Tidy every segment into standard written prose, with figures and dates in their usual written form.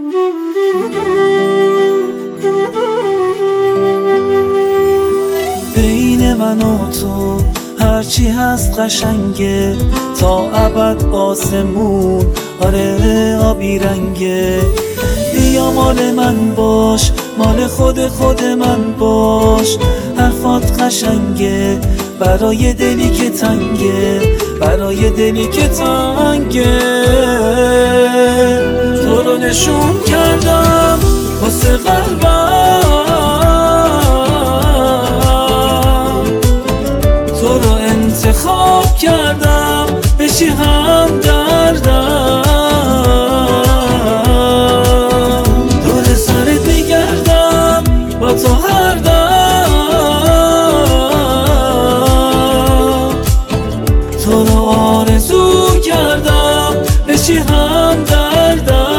بین من و تو هرچی هست قشنگه، تا ابد آسمون آره آبی رنگه. بیا مال من باش، مال خود من باش. حرفات قشنگه برای دلی که تنگه، برای دلی که تنگه. تو رو نشون کردم واسه قلبم، تو رو انتخاب کردم بشی هم دردم. دور سرت میگردم با تو هر دم، تو رو آرزو کردم بشی هم دردم.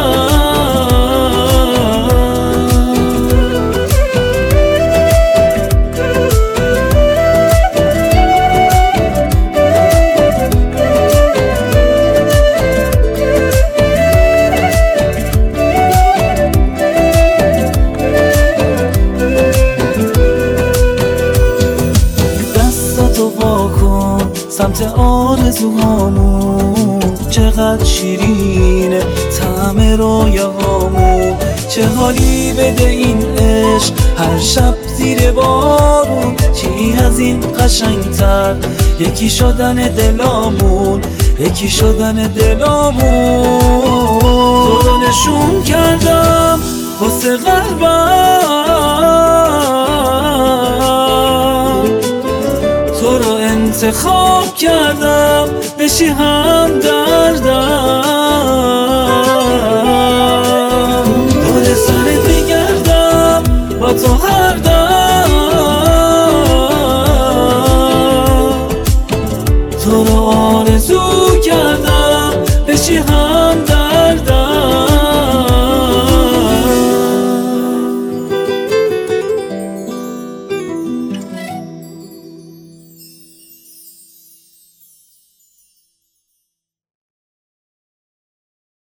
سمت آرزوهامون چقدر شیرینه طعم رویاهامون. چه حالی بده این عشق هر شب زیر بارون. چی از این قشنگتر یکی شدن دلامون، یکی شدن دلامون. تو رو نشون کردم واسه قلبم، تو رو انتخاب کردم بشی هم دردم. دور سرت میگردم با تو